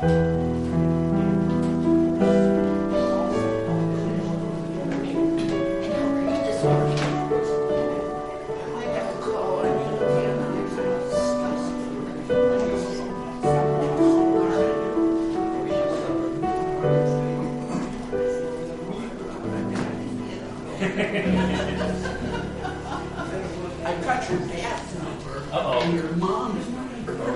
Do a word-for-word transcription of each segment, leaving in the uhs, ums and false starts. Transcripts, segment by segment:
I got your dad's number. Uh-oh. And your mom's number.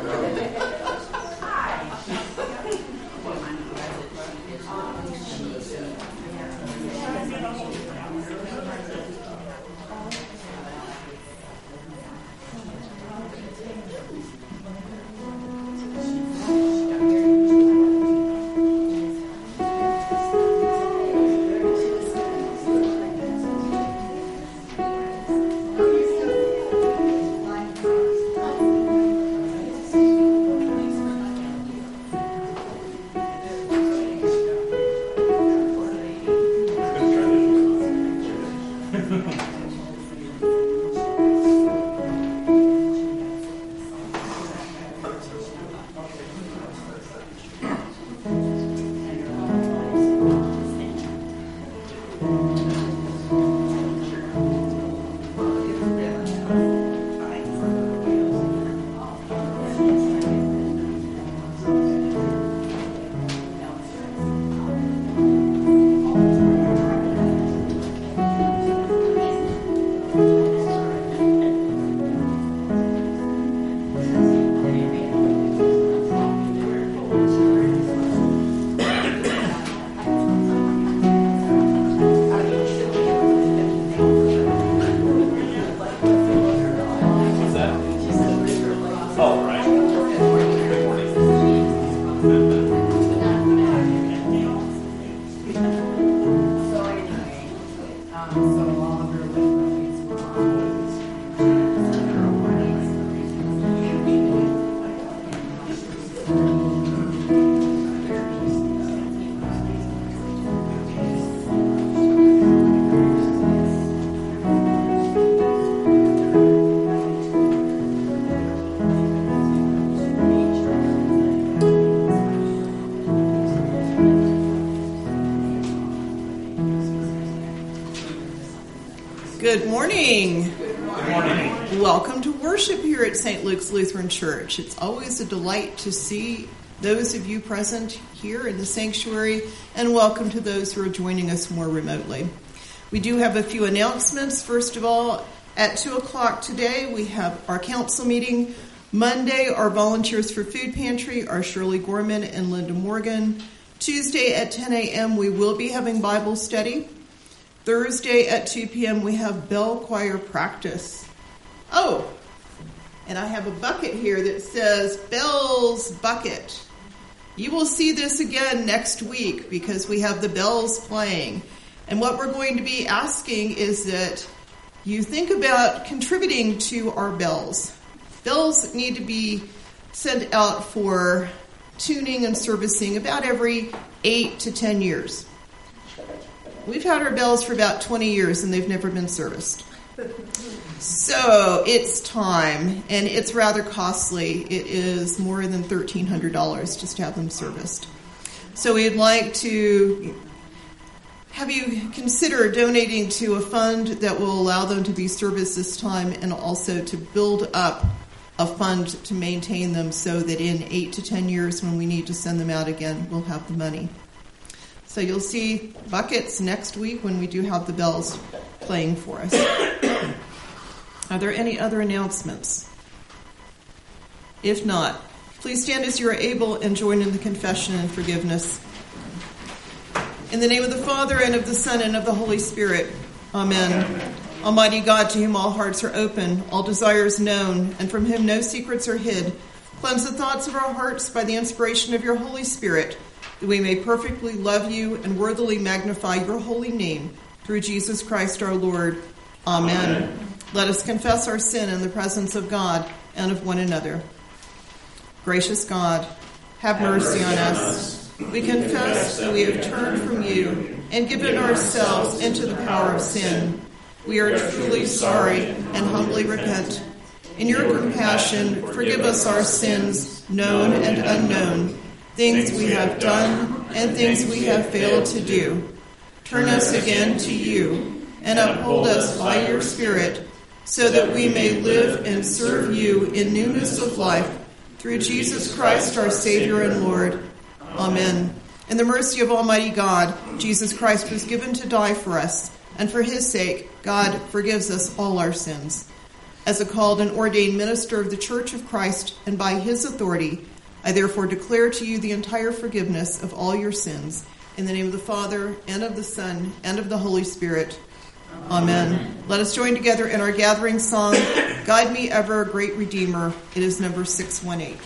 Good morning. Good morning. Welcome to worship here at Saint Luke's Lutheran Church. It's always a delight to see those of you present here in the sanctuary, and welcome to those who are joining us more remotely. We do have a few announcements. First of all, at two o'clock today, we have our council meeting. Monday, our volunteers for food pantry are Shirley Gorman and Linda Morgan. Tuesday at ten a.m., we will be having Bible study. Thursday at two p.m. we have bell choir practice. Oh, and I have a bucket here that says Bells Bucket. You will see this again next week because we have the bells playing. And what we're going to be asking is that you think about contributing to our bells. Bells need to be sent out for tuning and servicing about every eight to ten years. We've had our bells for about twenty years and they've never been serviced. So it's time, and it's rather costly. It is more than thirteen hundred dollars just to have them serviced. So we'd like to have you consider donating to a fund that will allow them to be serviced this time, and also to build up a fund to maintain them so that in eight to ten years when we need to send them out again, we'll have the money. So you'll see buckets next week when we do have the bells playing for us. Are there any other announcements? If not, please stand as you are able and join in the confession and forgiveness. In the name of the Father, and of the Son, and of the Holy Spirit. Amen. Amen. Almighty God, to whom all hearts are open, all desires known, and from whom no secrets are hid, cleanse the thoughts of our hearts by the inspiration of your Holy Spirit, that we may perfectly love you and worthily magnify your holy name, through Jesus Christ our Lord. Amen. Amen. Let us confess our sin in the presence of God and of one another. Gracious God, have, have mercy, mercy on us. us. We confess that we have turned from you and given ourselves into the power of sin. We are truly sorry and humbly repent. In your compassion, forgive us our sins, known and unknown, things we have done, and things we have failed to do. Turn us again to you, and uphold us by your Spirit, so that we may live and serve you in newness of life, through Jesus Christ our Savior and Lord. Amen. In the mercy of Almighty God, Jesus Christ was given to die for us, and for his sake, God forgives us all our sins. As a called and ordained minister of the Church of Christ, and by his authority, I therefore declare to you the entire forgiveness of all your sins, in the name of the Father, and of the Son, and of the Holy Spirit. Amen. Amen. Let us join together in our gathering song, Guide Me Ever, Great Redeemer. It is number six one eight.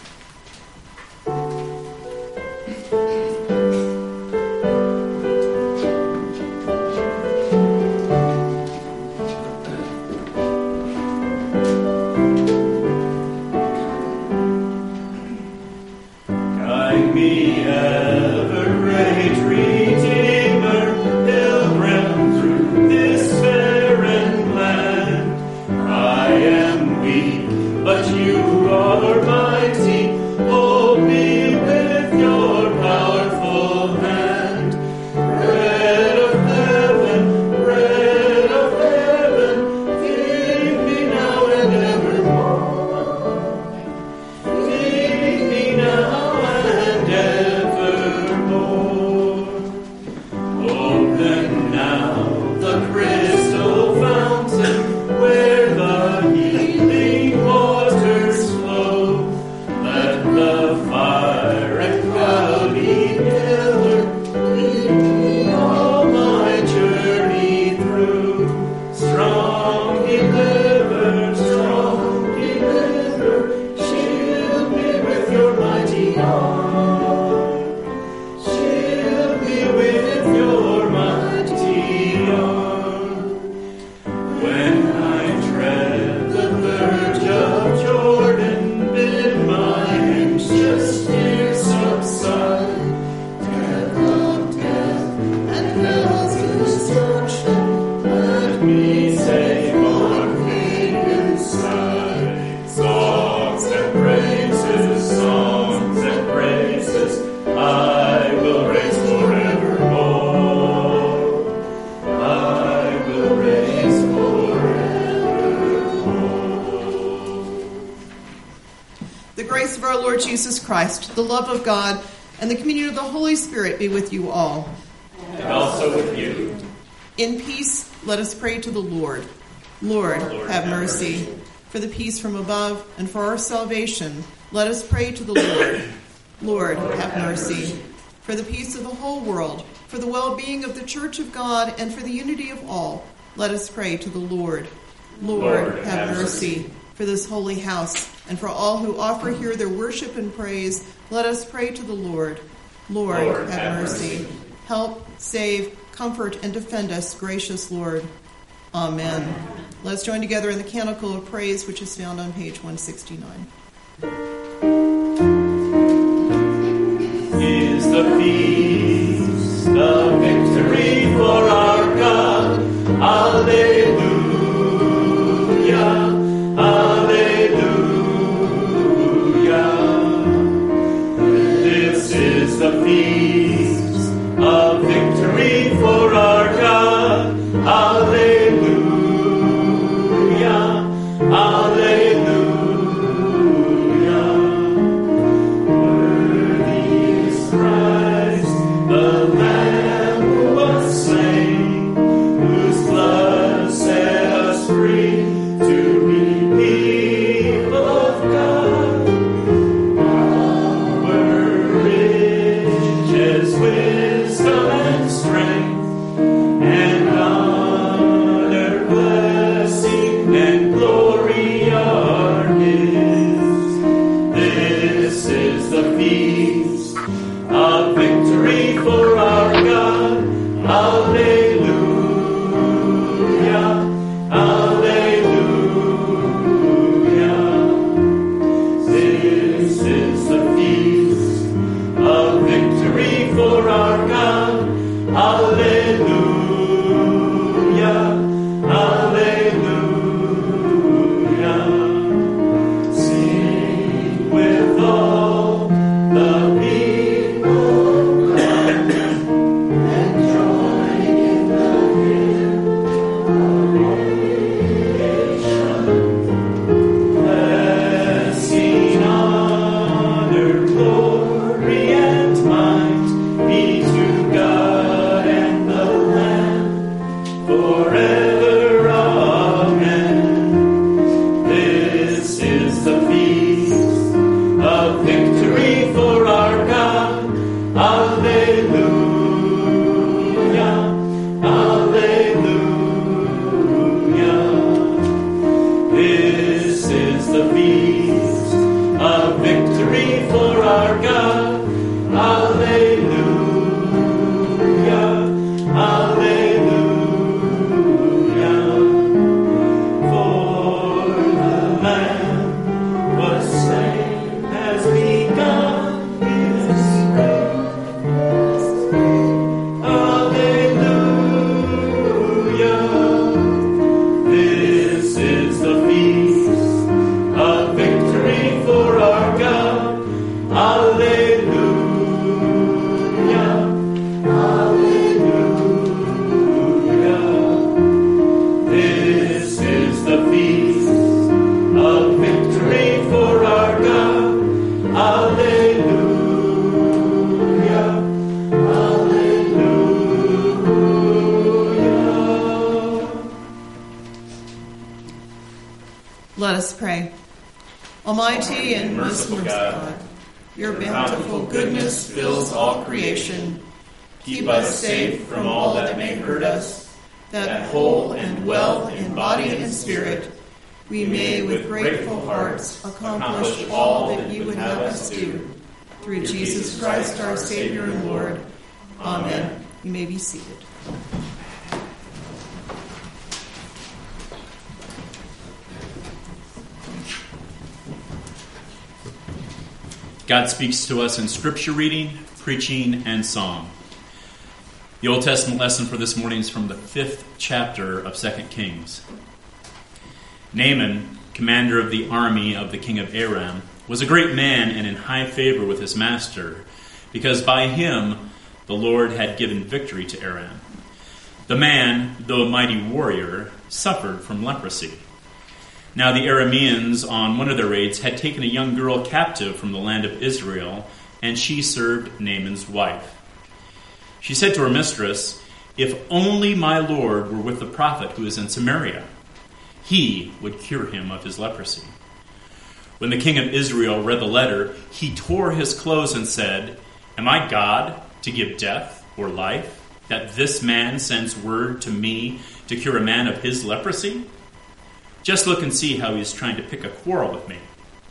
Jesus Christ, the love of God, and the communion of the Holy Spirit be with you all. And also with you. In peace, let us pray to the Lord. Lord, Lord have mercy. mercy. For the peace from above and for our salvation, let us pray to the Lord. Lord, Lord have, have mercy. mercy. For the peace of the whole world, for the well-being of the Church of God, and for the unity of all, let us pray to the Lord. Lord, Lord have, have mercy. mercy. For this holy house, and for all who offer here their worship and praise, let us pray to the Lord. Lord, Lord have, have mercy. mercy. Help, save, comfort, and defend us, gracious Lord. Amen. Amen. Let us join together in the canticle of praise, which is found on page one sixty-nine. Is the feast of victory for our God. Alleluia. The feast of victory for our God. Alleluia, alleluia. our God. Alleluia, alleluia. For the Lamb was slain, has begun his reign. Alleluia. This is the feast of victory for our God. Alleluia, alleluia. This is the feast of victory for our God. Alleluia, hallelujah. Let us pray. Almighty and most merciful God, your bountiful goodness fills all creation. Keep us safe from all that may hurt us, that whole and well in body and spirit, we may with grateful hearts accomplish all that you would have us do. Through Jesus Christ, our Savior and Lord. Amen. You may be seated. God speaks to us in scripture reading, preaching, and song. The Old Testament lesson for this morning is from the fifth chapter of Second Kings. Naaman, commander of the army of the king of Aram, was a great man and in high favor with his master, because by him the Lord had given victory to Aram. The man, though a mighty warrior, suffered from leprosy. Now the Arameans, on one of their raids, had taken a young girl captive from the land of Israel, and she served Naaman's wife. She said to her mistress, "If only my Lord were with the prophet who is in Samaria, he would cure him of his leprosy." When the king of Israel read the letter, he tore his clothes and said, "Am I God to give death or life, that this man sends word to me to cure a man of his leprosy? Just look and see how he is trying to pick a quarrel with me."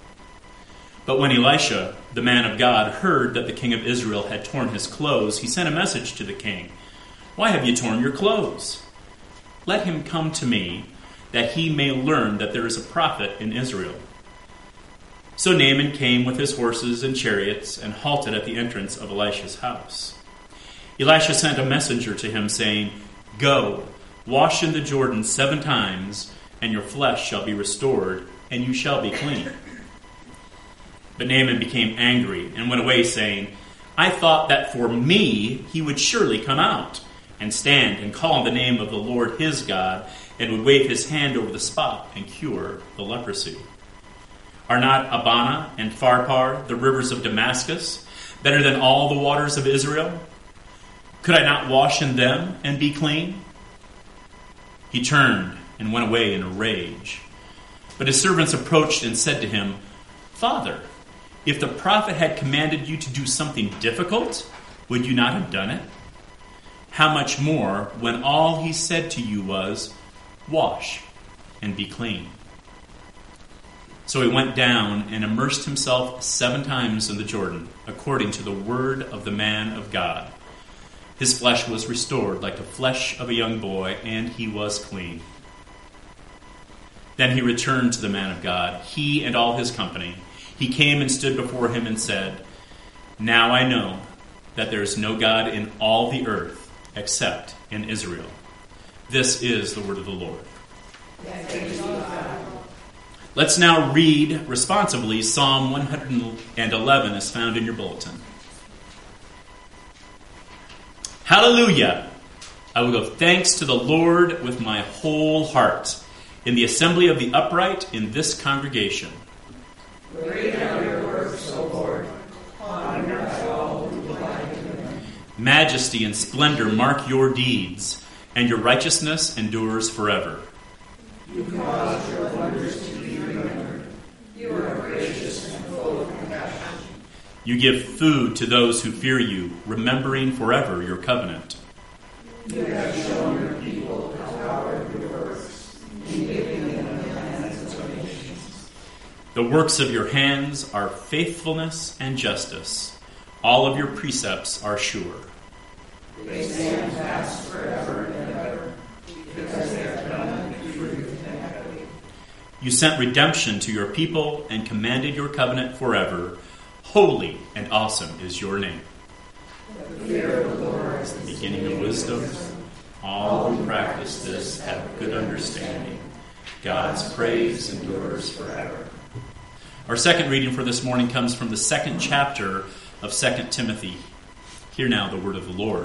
But when Elisha, the man of God, heard that the king of Israel had torn his clothes, he sent a message to the king. "Why have you torn your clothes? Let him come to me, that he may learn that there is a prophet in Israel." So Naaman came with his horses and chariots and halted at the entrance of Elisha's house. Elisha sent a messenger to him, saying, "Go, wash in the Jordan seven times, and your flesh shall be restored, and you shall be clean." But Naaman became angry and went away, saying, "I thought that for me he would surely come out and stand and call on the name of the Lord his God, and would wave his hand over the spot and cure the leprosy. Are not Abana and Pharpar, the rivers of Damascus, better than all the waters of Israel? Could I not wash in them and be clean?" He turned and went away in a rage. But his servants approached and said to him, "Father, if the prophet had commanded you to do something difficult, would you not have done it? How much more when all he said to you was, 'Wash and be clean'?" So he went down and immersed himself seven times in the Jordan, according to the word of the man of God. His flesh was restored like the flesh of a young boy, and he was clean. Then he returned to the man of God, he and all his company. He came and stood before him and said, "Now I know that there is no God in all the earth except in Israel." This is the word of the Lord. Let's now read responsively Psalm one eleven as found in your bulletin. Hallelujah! I will give thanks to the Lord with my whole heart, in the assembly of the upright in this congregation. Great are your works, O Lord. Honor by all who delight in them. Majesty and splendor mark your deeds, and your righteousness endures forever. You cause your wonders to be remembered. You are gracious and full of compassion. You give food to those who fear you, remembering forever your covenant. You have shown your people the power of your works, in giving them the lands of the nations. The works of your hands are faithfulness and justice. All of your precepts are sure. They stand fast forever and ever, because they are done in truth and equity. You sent redemption to your people and commanded your covenant forever. Holy and awesome is your name. The fear of the Lord is The beginning of wisdom. All who practice this have good understanding. God's praise endures forever. Our second reading for this morning comes from the second chapter of Second Timothy. Hear now the word of the Lord.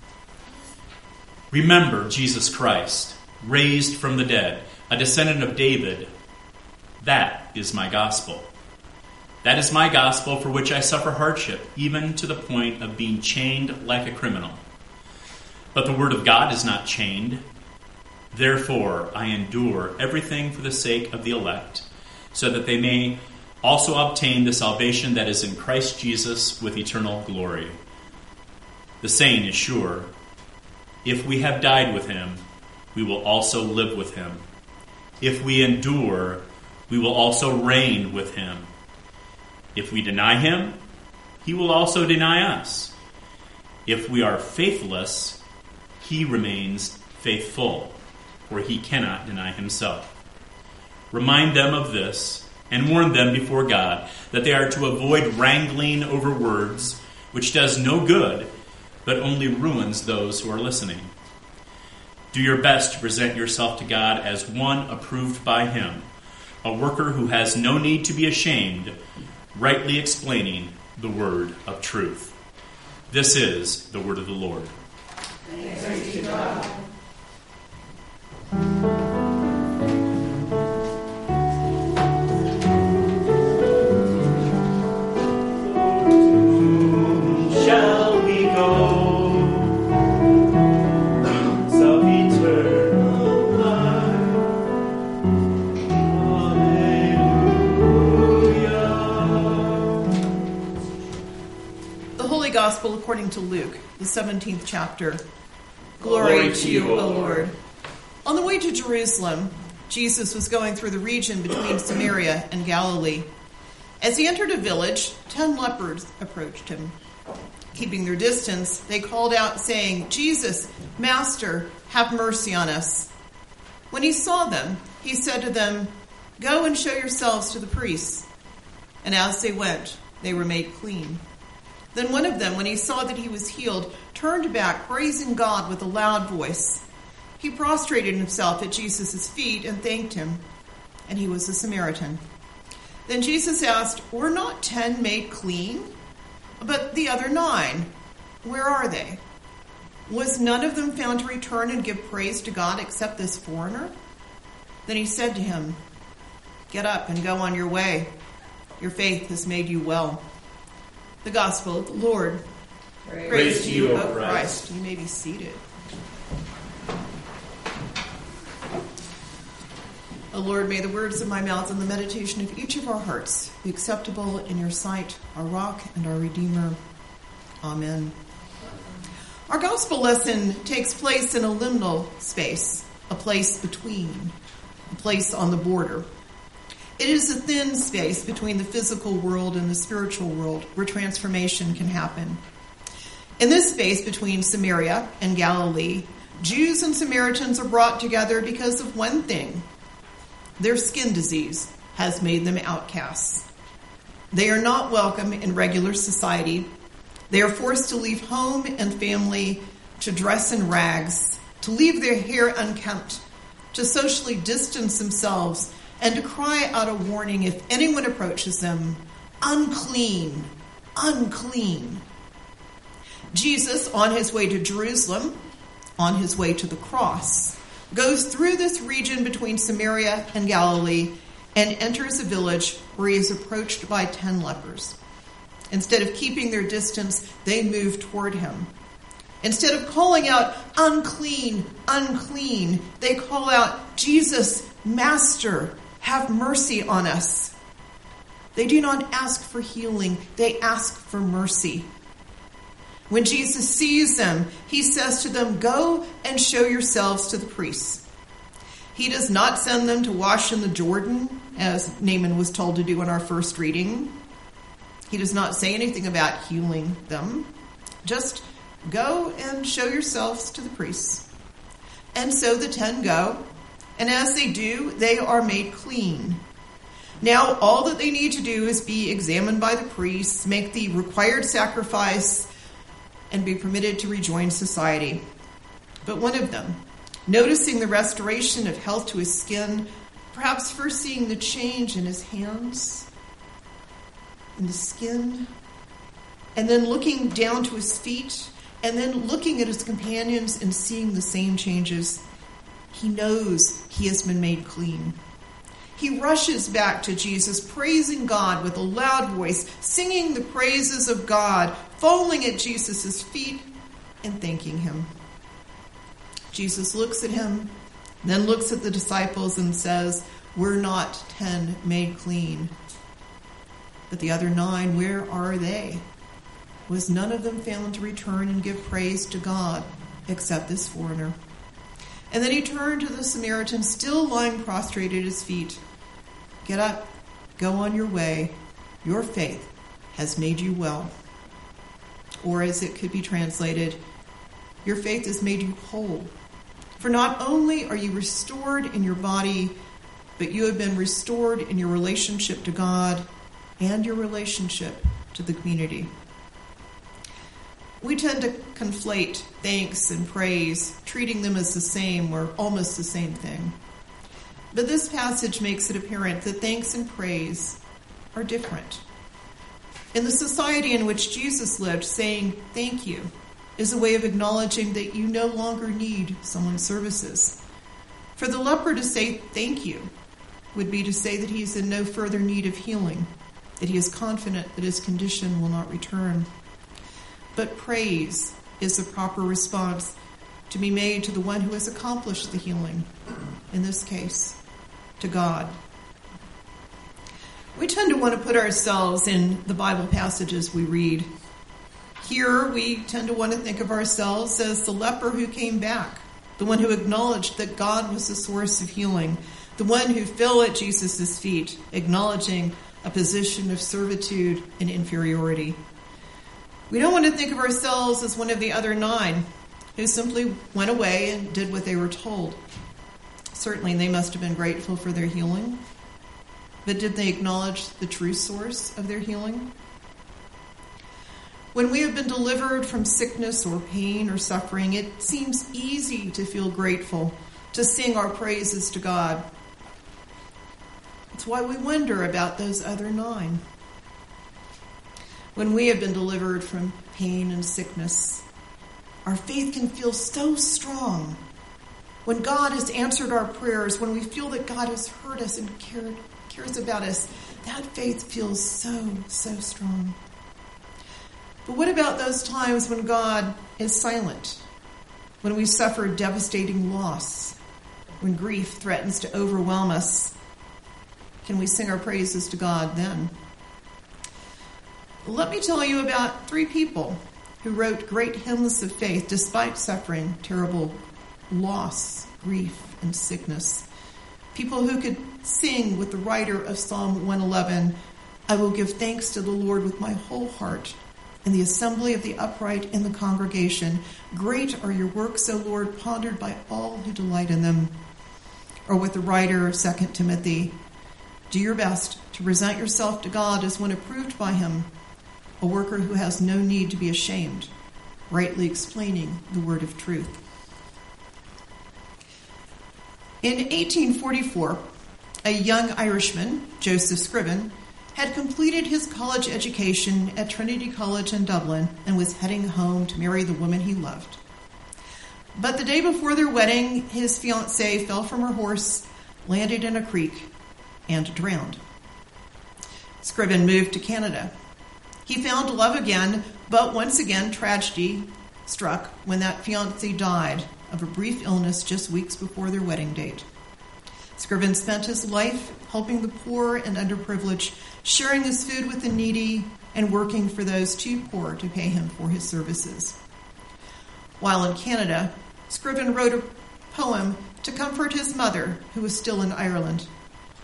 Remember Jesus Christ, raised from the dead, a descendant of David. That is my gospel. That is my gospel for which I suffer hardship, even to the point of being chained like a criminal. But the word of God is not chained. Therefore, I endure everything for the sake of the elect, so that they may also obtain the salvation that is in Christ Jesus with eternal glory. The saying is sure, if we have died with him, we will also live with him. If we endure, we will also reign with him. If we deny him, he will also deny us. If we are faithless, he remains faithful, for he cannot deny himself. Remind them of this, and warn them before God that they are to avoid wrangling over words, which does no good, but only ruins those who are listening. Do your best to present yourself to God as one approved by him, a worker who has no need to be ashamed, rightly explaining the word of truth. This is the word of the Lord. Thanks be to God. Shall we go? Roots of eternal life. Hallelujah. The Holy Gospel according to Luke, the seventeenth chapter. Glory, Glory to you, O Lord. On the way to Jerusalem, Jesus was going through the region between Samaria and Galilee. As he entered a village, ten lepers approached him. Keeping their distance, they called out, saying, Jesus, Master, have mercy on us. When he saw them, he said to them, Go and show yourselves to the priests. And as they went, they were made clean. Then one of them, when he saw that he was healed, turned back, praising God with a loud voice. He prostrated himself at Jesus' feet and thanked him, and he was a Samaritan. Then Jesus asked, Were not ten made clean? But the other nine, where are they? Was none of them found to return and give praise to God except this foreigner? Then he said to him, Get up and go on your way. Your faith has made you well. The Gospel of the Lord. Praise, Praise to you, O O Christ. Christ. You may be seated. O Lord, may the words of my mouth and the meditation of each of our hearts be acceptable in your sight, our rock and our Redeemer. Amen. Our gospel lesson takes place in a liminal space, a place between, a place on the border. It is a thin space between the physical world and the spiritual world where transformation can happen. In this space between Samaria and Galilee, Jews and Samaritans are brought together because of one thing. Their skin disease has made them outcasts. They are not welcome in regular society. They are forced to leave home and family, to dress in rags, to leave their hair unkempt, to socially distance themselves, and to cry out a warning if anyone approaches them, unclean, unclean. Jesus, on his way to Jerusalem, on his way to the cross, goes through this region between Samaria and Galilee and enters a village where he is approached by ten lepers. Instead of keeping their distance, they move toward him. Instead of calling out, unclean, unclean, they call out, Jesus, Master, have mercy on us. They do not ask for healing, they ask for mercy. When Jesus sees them, he says to them, Go and show yourselves to the priests. He does not send them to wash in the Jordan as Naaman was told to do in our first reading. He does not say anything about healing them. Just go and show yourselves to the priests. And so the ten go, and as they do, they are made clean. Now all that they need to do is be examined by the priests, make the required sacrifice, and be permitted to rejoin society. But one of them, noticing the restoration of health to his skin, perhaps first seeing the change in his hands, in the skin, and then looking down to his feet, and then looking at his companions and seeing the same changes, he knows he has been made clean. He rushes back to Jesus, praising God with a loud voice, singing the praises of God, falling at Jesus' feet and thanking him. Jesus looks at him, then looks at the disciples and says, "We're not ten made clean. But the other nine, where are they? Was none of them found to return and give praise to God except this foreigner?" And then he turned to the Samaritan, still lying prostrate at his feet. "Get up, go on your way. Your faith has made you well." Or as it could be translated, your faith has made you whole. For not only are you restored in your body, but you have been restored in your relationship to God and your relationship to the community. We tend to conflate thanks and praise, treating them as the same or almost the same thing. But this passage makes it apparent that thanks and praise are different. In the society in which Jesus lived, saying thank you is a way of acknowledging that you no longer need someone's services. For the leper to say thank you would be to say that he is in no further need of healing, that he is confident that his condition will not return. But praise is the proper response to be made to the one who has accomplished the healing, in this case, to God. We tend to want to put ourselves in the Bible passages we read. Here, we tend to want to think of ourselves as the leper who came back, the one who acknowledged that God was the source of healing, the one who fell at Jesus' feet, acknowledging a position of servitude and inferiority. We don't want to think of ourselves as one of the other nine who simply went away and did what they were told. Certainly, they must have been grateful for their healing. But did they acknowledge the true source of their healing? When we have been delivered from sickness or pain or suffering, it seems easy to feel grateful, to sing our praises to God. It's why we wonder about those other nine. When we have been delivered from pain and sickness, our faith can feel so strong. When God has answered our prayers, when we feel that God has heard us and cared, cares about us, that faith feels so, so strong. But what about those times when God is silent? When we suffer devastating loss? When grief threatens to overwhelm us? Can we sing our praises to God then? Let me tell you about three people who wrote great hymns of faith despite suffering terrible loss, grief, and sickness. People who could sing with the writer of Psalm one eleven, "I will give thanks to the Lord with my whole heart. In the assembly of the upright in the congregation, great are your works, O Lord, pondered by all who delight in them." Or with the writer of Second Timothy, "Do your best to present yourself to God as one approved by him, a worker who has no need to be ashamed, rightly explaining the word of truth." In eighteen forty-four, a young Irishman, Joseph Scriven, had completed his college education at Trinity College in Dublin and was heading home to marry the woman he loved. But the day before their wedding, his fiancée fell from her horse, landed in a creek, and drowned. Scriven moved to Canada. He found love again, but once again tragedy struck when that fiancé died of a brief illness just weeks before their wedding date. Scriven spent his life helping the poor and underprivileged, sharing his food with the needy, and working for those too poor to pay him for his services. While in Canada, Scriven wrote a poem to comfort his mother, who was still in Ireland.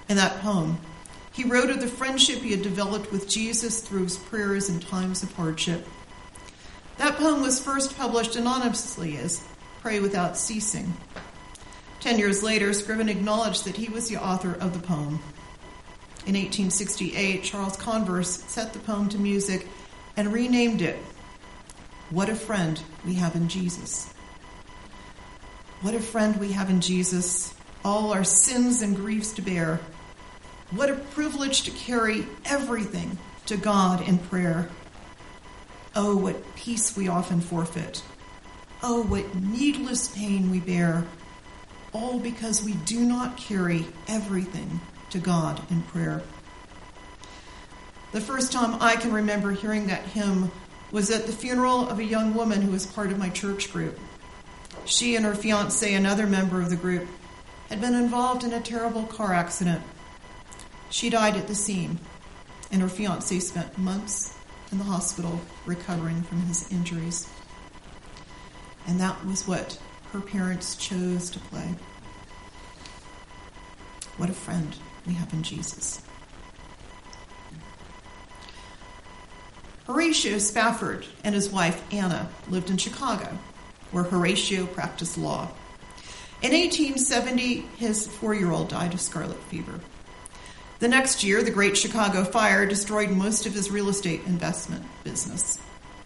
In that poem, he wrote of the friendship he had developed with Jesus through his prayers in times of hardship. That poem was first published anonymously as Pray Without Ceasing. Ten years later, Scriven acknowledged that he was the author of the poem. In eighteen sixty-eight, Charles Converse set the poem to music and renamed it, What a Friend We Have in Jesus. What a friend we have in Jesus, all our sins and griefs to bear. What a privilege to carry everything to God in prayer. Oh, what peace we often forfeit. Oh, what needless pain we bear. All because we do not carry everything to God in prayer. The first time I can remember hearing that hymn was at the funeral of a young woman who was part of my church group. She and her fiancé, another member of the group, had been involved in a terrible car accident. She died at the scene, and her fiancé spent months in the hospital recovering from his injuries. And that was what her parents chose to play. What a friend we have in Jesus. Horatio Spafford and his wife Anna lived in Chicago, where Horatio practiced law. In eighteen seventy, his four-year-old died of scarlet fever. The next year, the Great Chicago Fire destroyed most of his real estate investment business.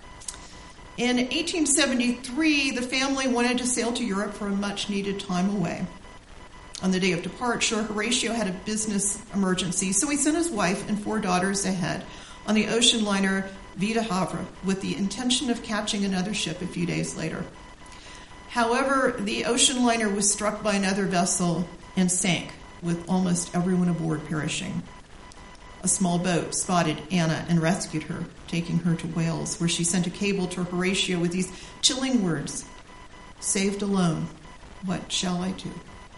In eighteen seventy-three, the family wanted to sail to Europe for a much-needed time away. On the day of departure, Horatio had a business emergency, so he sent his wife and four daughters ahead on the ocean liner Vie de Havre with the intention of catching another ship a few days later. However, the ocean liner was struck by another vessel and sank, with almost everyone aboard perishing. A small boat spotted Anna and rescued her, taking her to Wales, where she sent a cable to Horatio with these chilling words, "Saved alone, what shall I do?"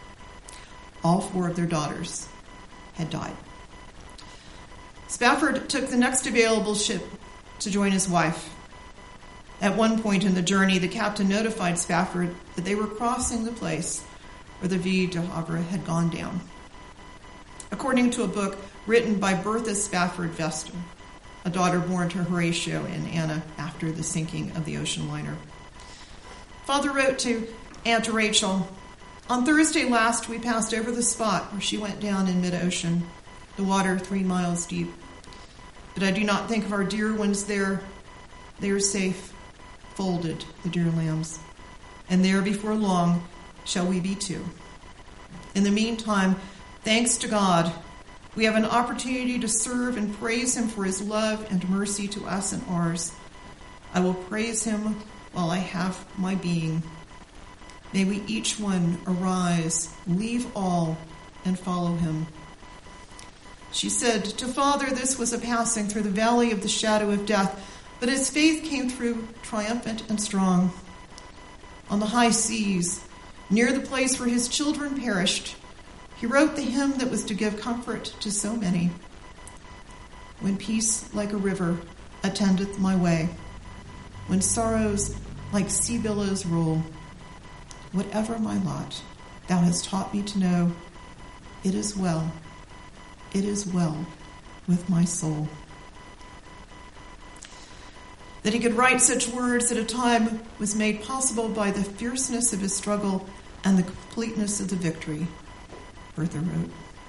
All four of their daughters had died. Spafford took the next available ship to join his wife. At one point in the journey, the captain notified Spafford that they were crossing the place where the Vie de Havre had gone down. According to a book written by Bertha Spafford Vester, a daughter born to Horatio and Anna after the sinking of the ocean liner. Father wrote to Aunt Rachel, "On Thursday last, we passed over the spot where she went down in mid-ocean, the water three miles deep. But I do not think of our dear ones there. They are safe, folded, the dear lambs. And there before long shall we be too. In the meantime, thanks to God, we have an opportunity to serve and praise him for his love and mercy to us and ours. I will praise him while I have my being. May we each one arise, leave all, and follow him." She said, "To Father, this was a passing through the valley of the shadow of death, but his faith came through triumphant and strong. On the high seas, near the place where his children perished, he wrote the hymn that was to give comfort to so many. When peace like a river attendeth my way, when sorrows like sea billows roll, whatever my lot, thou hast taught me to know, it is well, it is well with my soul." That he could write such words at a time was made possible by the fierceness of his struggle and the completeness of the victory, Bertha wrote.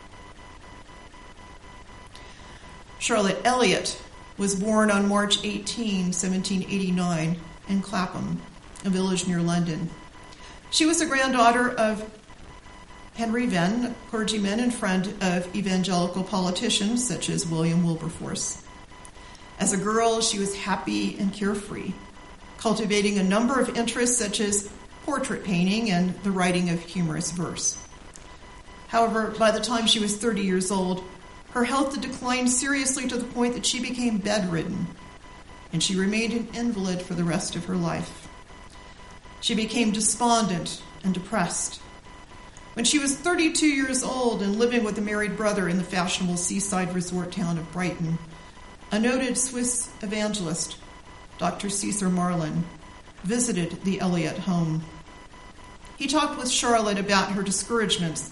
Charlotte Elliott was born on March eighteenth, seventeen eighty-nine, in Clapham, a village near London. She was the granddaughter of Henry Venn, clergyman and friend of evangelical politicians such as William Wilberforce. As a girl, she was happy and carefree, cultivating a number of interests such as portrait painting and the writing of humorous verse. However, by the time she was thirty years old, her health had declined seriously to the point that she became bedridden, and she remained an invalid for the rest of her life. She became despondent and depressed. When she was thirty-two years old and living with a married brother in the fashionable seaside resort town of Brighton, a noted Swiss evangelist, Doctor Caesar Marlin, visited the Elliott home. He talked with Charlotte about her discouragements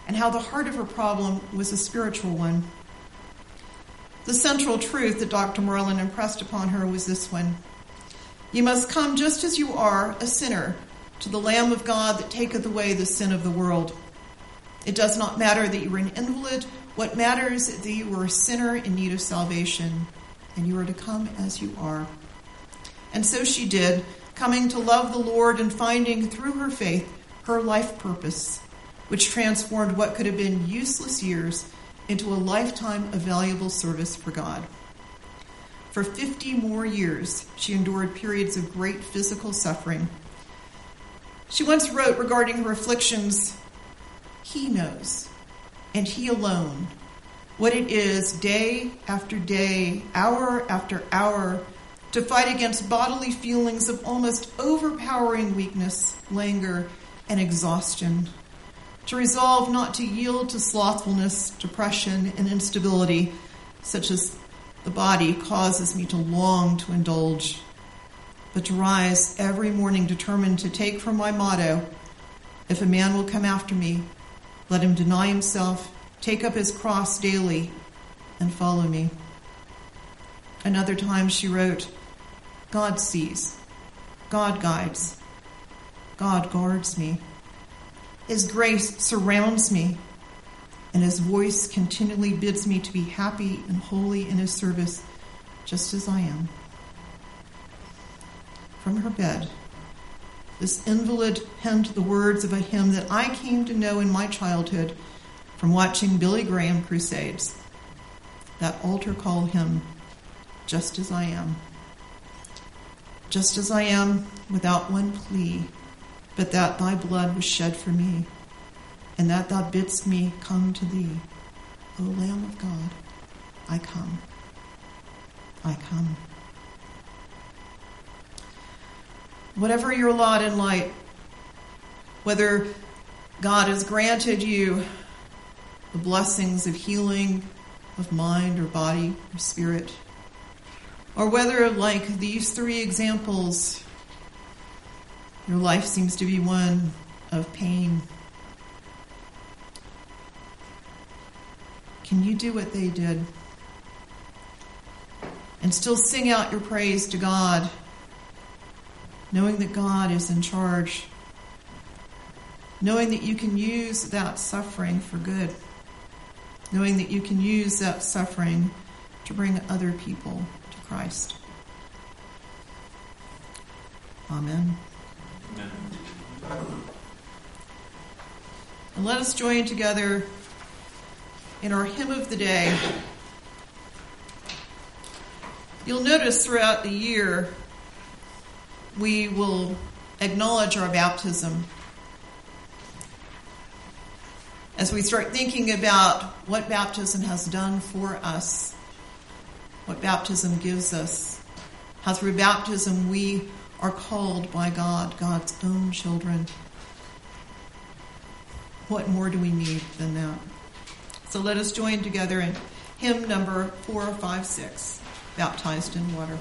and how the heart of her problem was a spiritual one. The central truth that Doctor Merlin impressed upon her was this one: you must come just as you are, a sinner, to the Lamb of God that taketh away the sin of the world. It does not matter that you are an invalid. What matters is that you are a sinner in need of salvation, and you are to come as you are. And so she did, coming to love the Lord and finding through her faith her life purpose, which transformed what could have been useless years into a lifetime of valuable service for God. For fifty more years, she endured periods of great physical suffering. She once wrote regarding her afflictions, "He knows, and He alone, what it is day after day, hour after hour, to fight against bodily feelings of almost overpowering weakness, languor, and exhaustion, to resolve not to yield to slothfulness, depression, and instability, such as the body causes me to long to indulge, but to rise every morning determined to take for my motto, if a man will come after me, let him deny himself, take up his cross daily, and follow me." Another time she wrote, "God sees, God guides, God guards me. His grace surrounds me, and His voice continually bids me to be happy and holy in His service, just as I am." From her bed, this invalid penned the words of a hymn that I came to know in my childhood from watching Billy Graham crusades. That altar call hymn, "Just as I am." Just as I am, without one plea, but that Thy blood was shed for me, and that Thou bidst me come to Thee. O Lamb of God, I come. I come. Whatever your lot in life, whether God has granted you the blessings of healing of mind or body or spirit, or whether, like these three examples, your life seems to be one of pain, can you do what they did and still sing out your praise to God, knowing that God is in charge, knowing that you can use that suffering for good, knowing that you can use that suffering to bring other people to Christ? Amen. Amen. And let us join together in our hymn of the day. You'll notice throughout the year we will acknowledge our baptism as we start thinking about what baptism has done for us, what baptism gives us, how through baptism we are called by God, God's own children. What more do we need than that? So let us join together in hymn number four five six, Baptized in Water.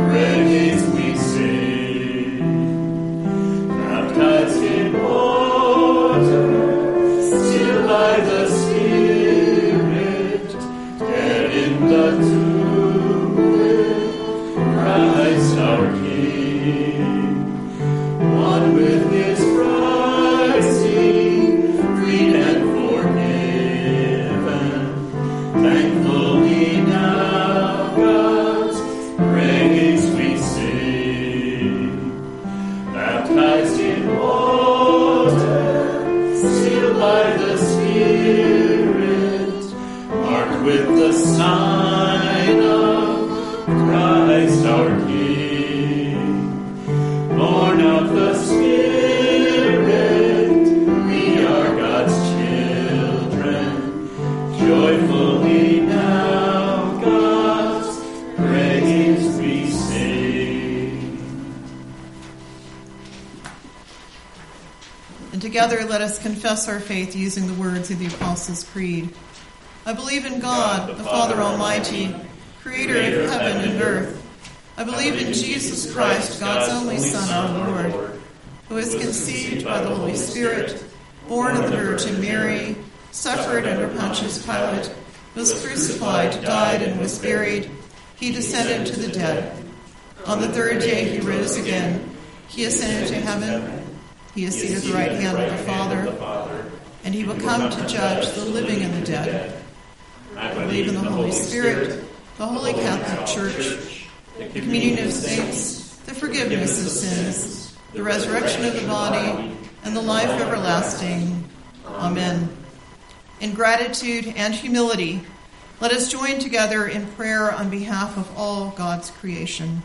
Baptized in water. water, sealed by the Spirit, marked with the sign of Christ our King. Born of the Spirit, we are God's children, joyfully now God's praise we sing. And together let us confess our faith using the words of the Apostles' Creed. I believe in God, the Father Almighty, creator of heaven and earth. I believe in Jesus Christ, God's only Son, our Lord, who was conceived by the Holy Spirit, born of the Virgin Mary, suffered under Pontius Pilate, was crucified, died, and was buried. He descended to the dead. On the third day he rose again. He ascended to heaven. He is seated at the right hand of the Father, and he will come to judge the living and the dead. I believe in the Holy Spirit, the Holy Catholic Church, the communion of saints, the forgiveness of sins, the resurrection of the body, and the life everlasting. Amen. In gratitude and humility, let us join together in prayer on behalf of all God's creation.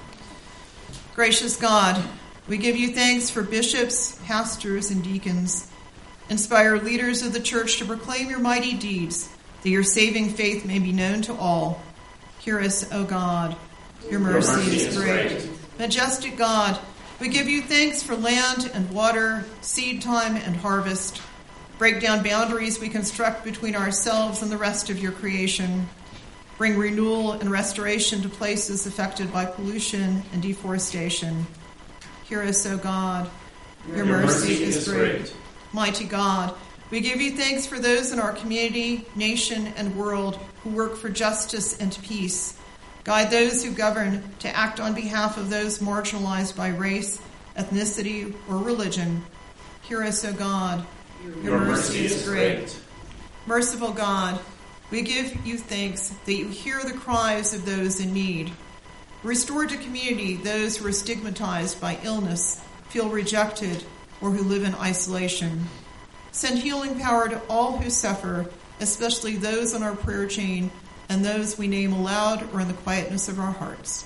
Gracious God, we give you thanks for bishops, pastors, and deacons. Inspire leaders of the church to proclaim your mighty deeds, that your saving faith may be known to all. Hear us, O God. Your mercy, your mercy is great. great. Majestic God, we give you thanks for land and water, seed time and harvest. Break down boundaries we construct between ourselves and the rest of your creation. Bring renewal and restoration to places affected by pollution and deforestation. Hear us, O God. Your, your mercy, mercy is great. great. Mighty God, we give you thanks for those in our community, nation, and world who work for justice and peace. Guide those who govern to act on behalf of those marginalized by race, ethnicity, or religion. Hear us, O God. Your, Your mercy, mercy is great. great. Merciful God, we give you thanks that you hear the cries of those in need. Restore to community those who are stigmatized by illness, feel rejected, or who live in isolation. Send healing power to all who suffer, especially those on our prayer chain and those we name aloud or in the quietness of our hearts.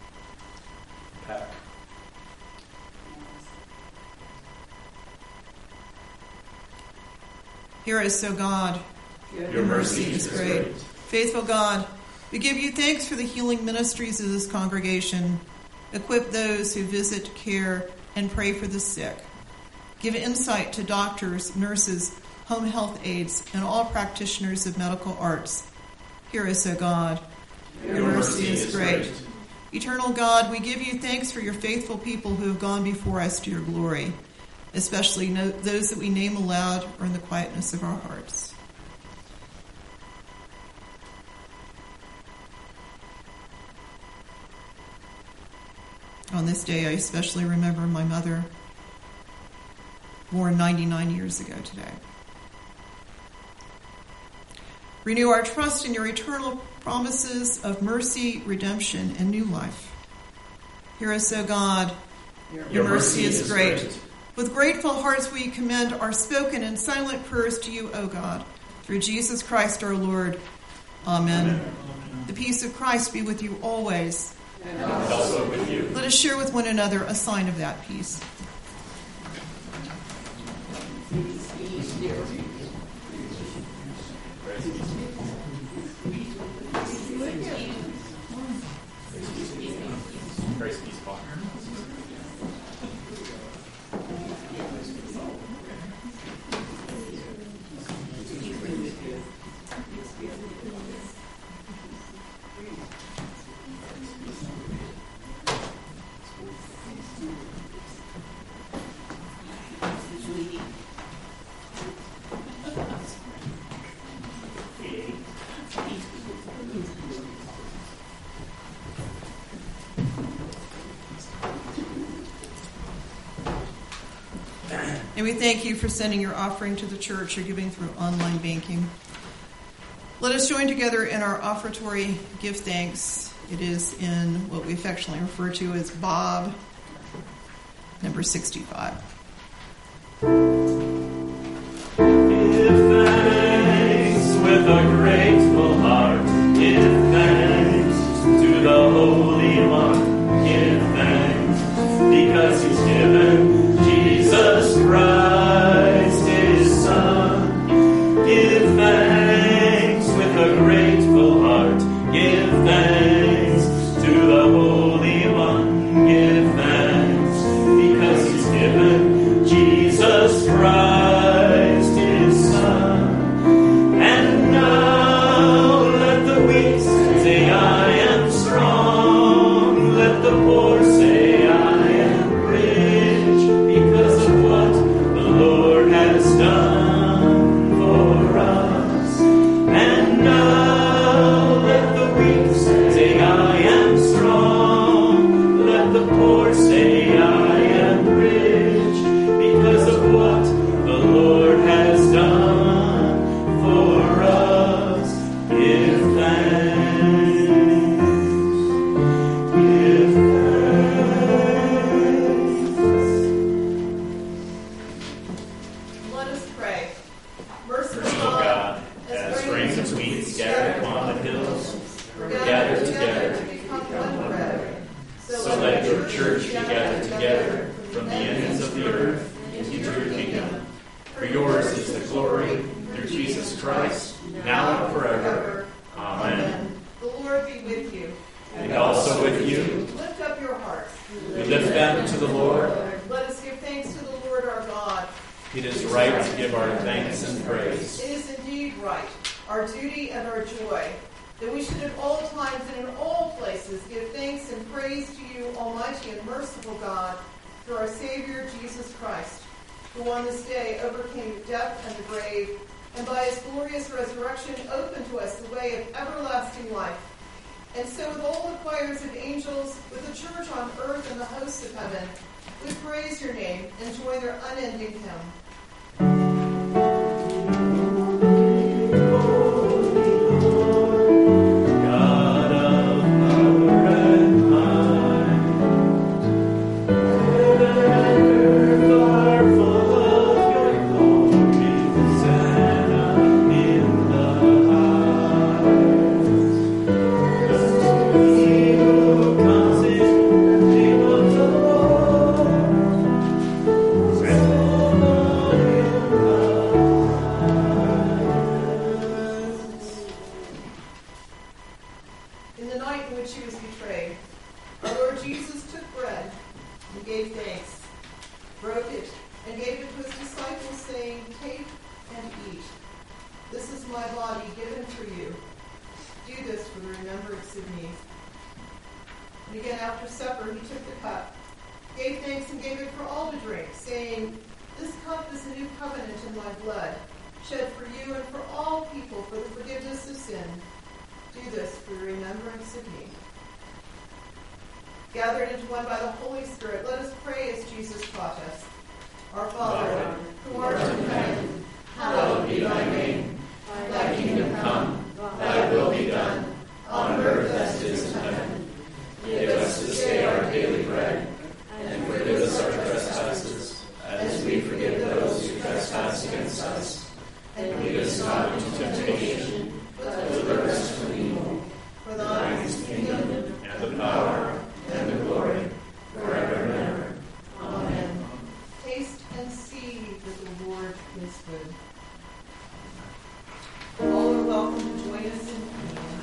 Hear us, O God. Your, Your mercy, mercy is great. great. Faithful God, we give you thanks for the healing ministries of this congregation. Equip those who visit, care, and pray for the sick. Give insight to doctors, nurses, home health aides, and all practitioners of medical arts. Hear us, O God. Your, your mercy, mercy is great. great. Eternal God, we give you thanks for your faithful people who have gone before us to your glory, especially no, those that we name aloud or in the quietness of our hearts. On this day, I especially remember my mother, born ninety-nine years ago today. Renew our trust in your eternal promises of mercy, redemption, and new life. Hear us, O God. Your, your mercy, mercy is great. great. With grateful hearts we commend our spoken and silent prayers to you, O God, through Jesus Christ our Lord. Amen. Amen. The peace of Christ be with you always. And also with you. Let us share with one another a sign of that peace. Grace, peace, partner. And we thank you for sending your offering to the church or giving through online banking. Let us join together in our offertory give thanks. It is in what we affectionately refer to as Bob, number sixty-five. from the ends of the earth into your kingdom. For yours is the glory, through Jesus Christ, now and forever. Amen. The Lord be with you. And also with you. Lift up your hearts. We lift them to the Lord. Let us give thanks to the Lord our God. It is right to give our thanks and praise. It is indeed right, our duty and our joy, that we should at all times and in all places give thanks and praise to you, Almighty and merciful God, through our Savior Jesus Christ, who on this day overcame death and the grave, and by his glorious resurrection opened to us the way of everlasting life. And so with all the choirs of angels, with the church on earth and the hosts of heaven, we praise your name and join their unending hymn. Gathered into one by the Holy Spirit, let us pray as Jesus taught us. Our Father, who art in heaven, hallowed be thy name. Thy kingdom come, thy will be done, on earth as it is in heaven. Give us this day our daily bread, and forgive us our trespasses, as we forgive those who trespass against us. And lead us not into temptation, but deliver us from evil. For thine is the kingdom, and the power, and the glory, forever and ever. Amen. Taste and see that the Lord is good. All are welcome to join us in communion.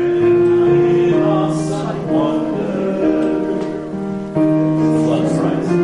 Christ.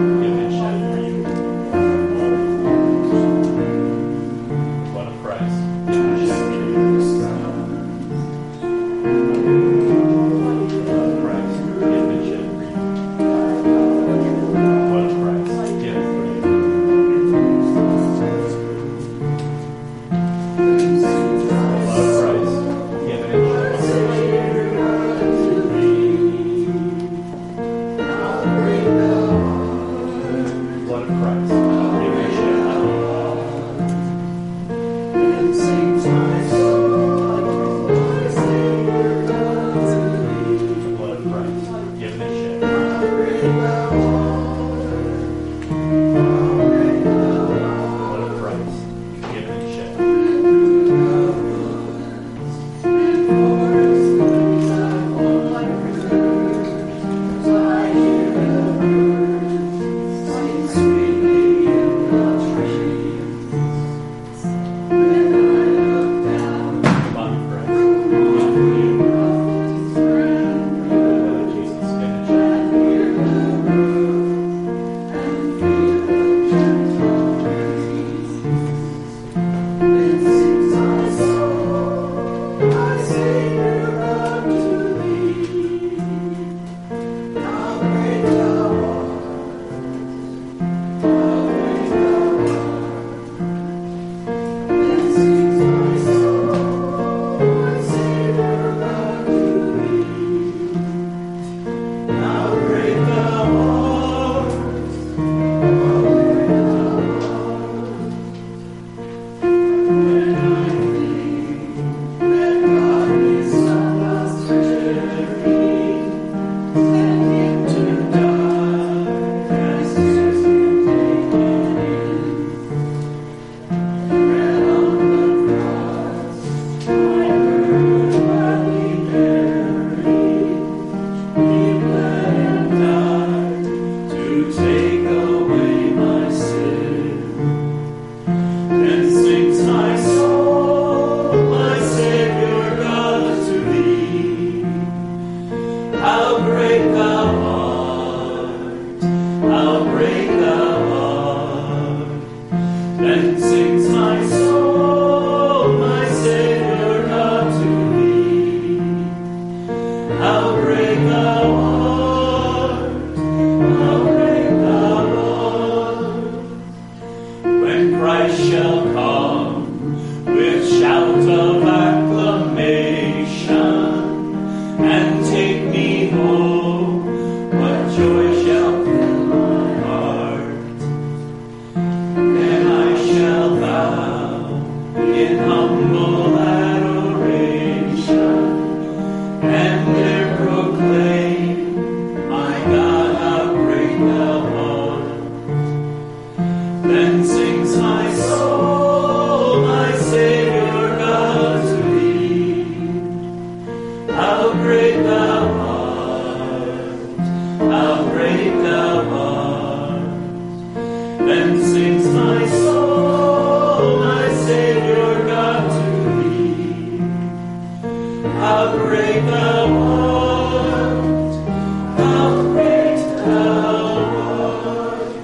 How great thou art! How great thou art!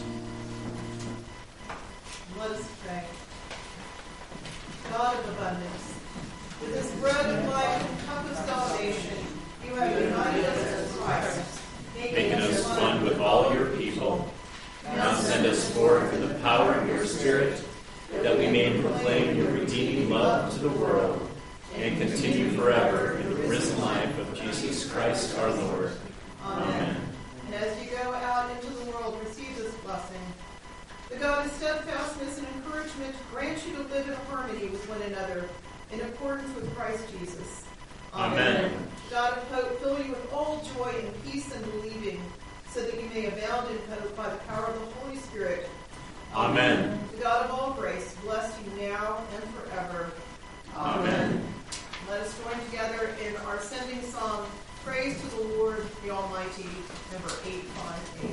Let us pray. God of abundance, with this bread of life and cup of salvation, you have united us in Christ, Making us one with all your people. Now send us forth in the power of your Spirit, that we may proclaim your redeeming love to the world, and continue forever in the risen life of Jesus Christ our Lord. Amen. Amen. And as you go out into the world, receive this blessing. The God of steadfastness and encouragement grant you to live in harmony with one another, in accordance with Christ Jesus. Amen. God of hope, fill you with all joy and peace and believing, so that you may abound in hope by the power of the Holy Spirit. Amen. The God of all grace, bless you now and forever. Amen. Let us join together in our sending song, Praise to the Lord the Almighty, number eight five eight.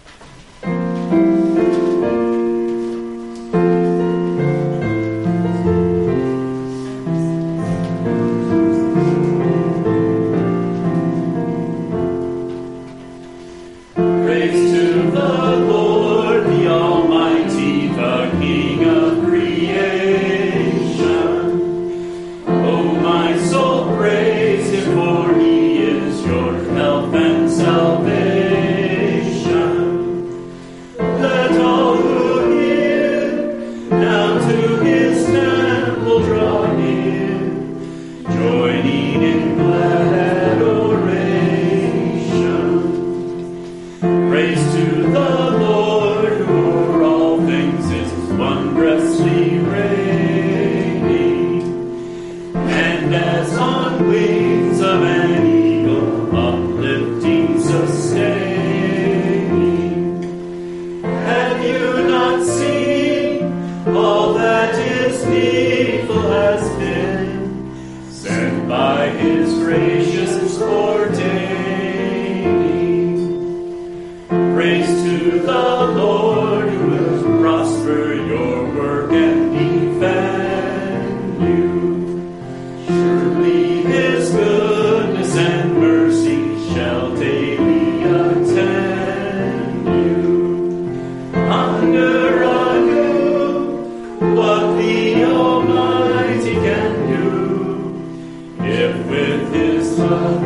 Praise to the Lord, the Almighty, the King of creation. Oh, my soul, praise him, for he is your help and salvation. Let all who hear now to his temple draw near, joining in glad adoration. Praise to the Lord, who o'er all things is wondrously reigning, and as on wings of an eagle, uplifting, sustaining. Have you not seen all that is needful has been sent by his gracious ordaining? Praise to the Lord, who will prosper your work and defend you. Surely his goodness and mercy shall daily attend you. Under anew what the Almighty can do, if with his love